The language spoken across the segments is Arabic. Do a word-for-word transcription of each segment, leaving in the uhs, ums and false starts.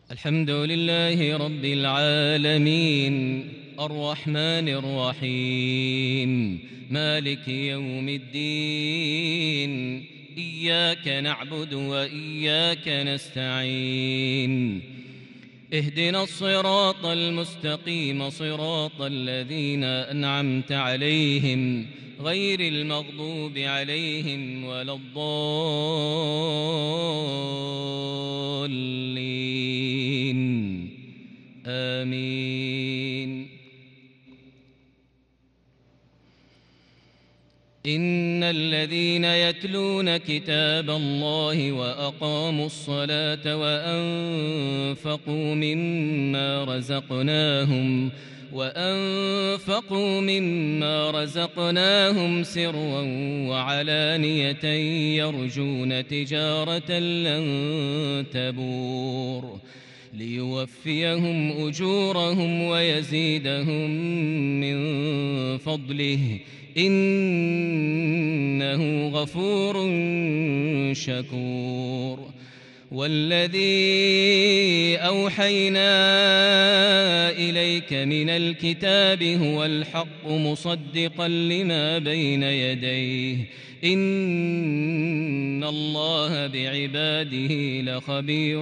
الحمد لله رب العالمين الرحمن الرحيم مالك يوم الدين إياك نعبد وإياك نستعين اهدنا الصراط المستقيم صراط الذين أنعمت عليهم غير المغضوب عليهم ولا الضالين آمين. إن الذين يتلون كتاب الله وأقاموا الصلاة وأنفقوا مما رزقناهم وأنفقوا مما رزقناهم سرا وعلانية يرجون تجارة لن تبور ليوفيهم أجورهم ويزيدهم من فضله إنه غفور شكور. والذي أوحينا إليك من الكتاب هو الحق مصدقا لما بين يديه إن الله بعباده لخبير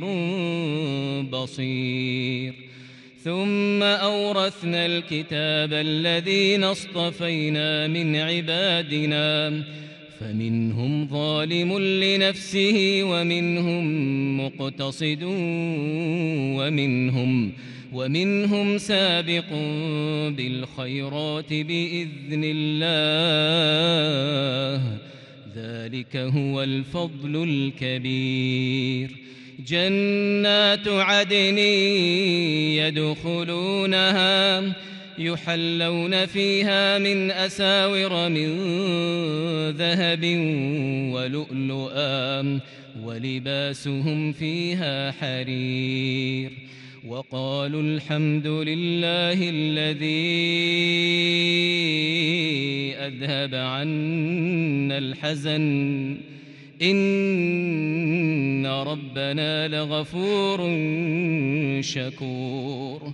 بصير. ثم أورثنا الكتاب الذين اصطفينا من عبادنا فمنهم ظالم لنفسه ومنهم مقتصد ومنهم ومنهم سابق بالخيرات بإذن الله ذلك هو الفضل الكبير. جنات عدن يدخلونها يحلون فيها من أساور من ذهب ولؤلؤا ولباسهم فيها حرير. وقالوا الحمد لله الذي أذهب عنا الحزن إن ربنا لغفور شكور.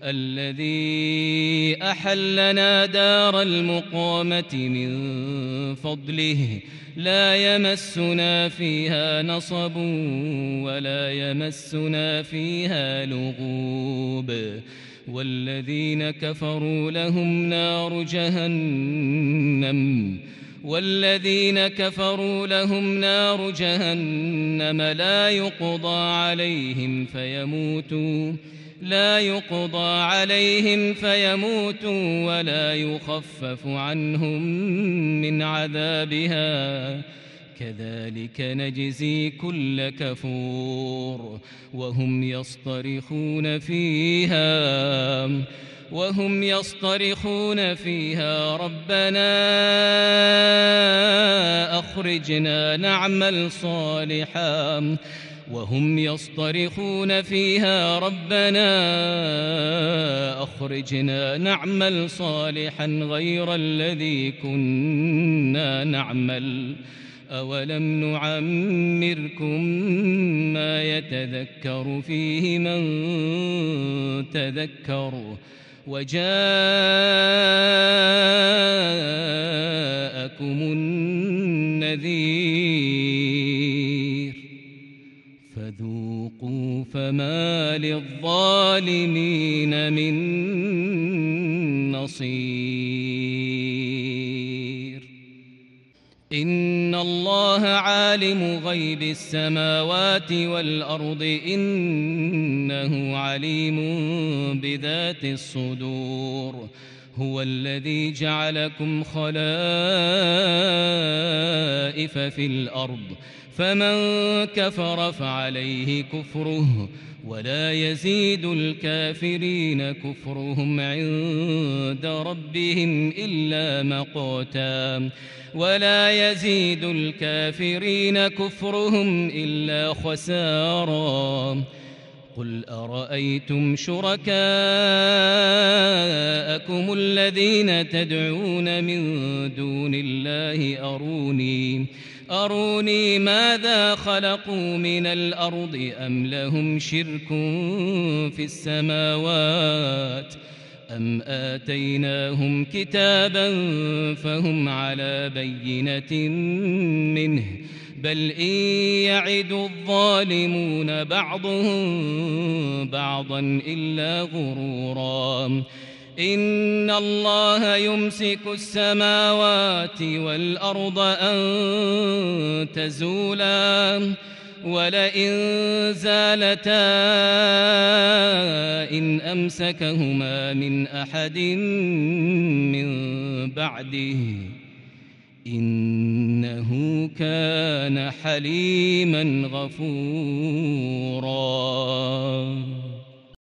الذي أحلنا دار المقامة من فضله لا يمسنا فيها نصب ولا يمسنا فيها لغوب. والذين كفروا لهم نار جهنم والذين كفروا لهم نار جهنم لا يقضى عليهم فيموتوا لا يقضى عليهم فيموتوا ولا يخفف عنهم من عذابها كذلك نجزي كل كفور. وهم يصطرخون فيها وهم يصطرخون فيها ربنا أخرجنا نعمل صالحا وهم يصطرخون فيها ربنا أخرجنا نعمل صالحا غير الذي كنا نعمل أولم نعمركم ما يتذكر فيه من تذكر وجاءكم النذير فذوقوا فما للظالمين من نصير. إن الله عالم غيب السماوات والأرض إنه عليم بذات الصدور. هو الذي جعلكم خلائف في الأرض فمن كفر فعليه كفره ولا يزيد الكافرين كفرهم عند ربهم إلا مقتا ولا يزيد الكافرين كفرهم إلا خسارا. قل أرأيتم شركاءكم الذين تدعون من دون الله أروني أروني ماذا خلقوا من الأرض أم لهم شرك في السماوات أم آتيناهم كتابا فهم على بينة منه بل إن يعد الظالمون بعضهم بعضا إلا غرورا إن الله يمسك السماوات والأرض أن تزولا ولئن زالتا إن أمسكهما من أحد من بعده إنه كان حليما غفورا.